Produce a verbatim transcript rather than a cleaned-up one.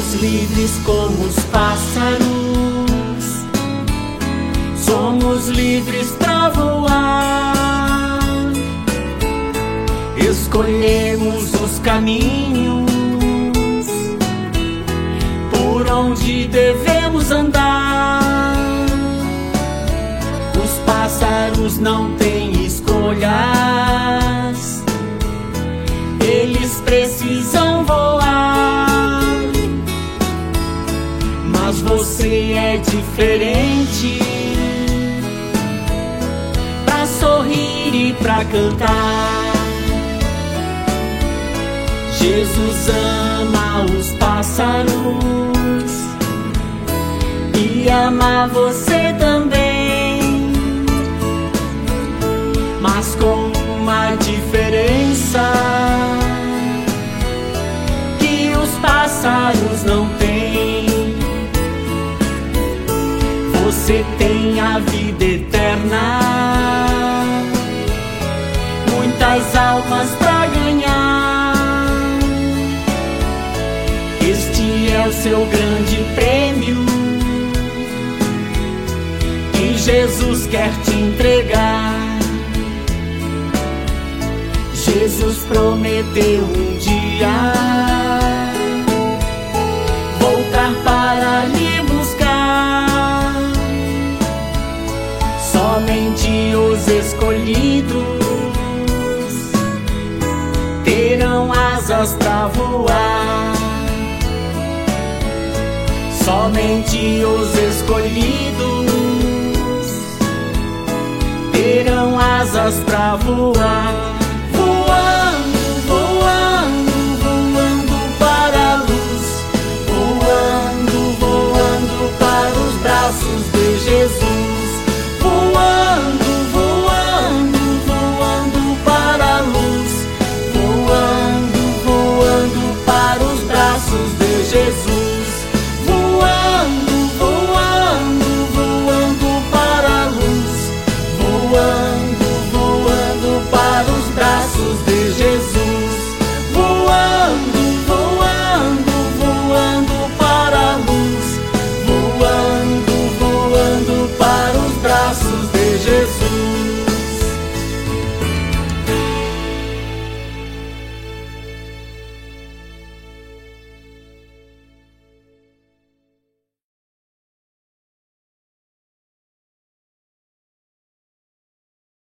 Somos livres como os pássaros, somos livres pra voar. Escolhemos os caminhos por onde devemos andar. Os pássaros não têm escolhas, eles precisam voar. Mas você é diferente, pra sorrir e pra cantar. Jesus ama os pássaros e ama você também, mas com uma diferença que os pássaros não têm. Você tem a vida eterna, muitas almas pra ganhar. Este é o seu grande prêmio que Jesus quer te entregar. Jesus prometeu um dia voltar para lhe buscar. Somente os escolhidos terão asas pra voar. Somente os escolhidos terão asas pra voar.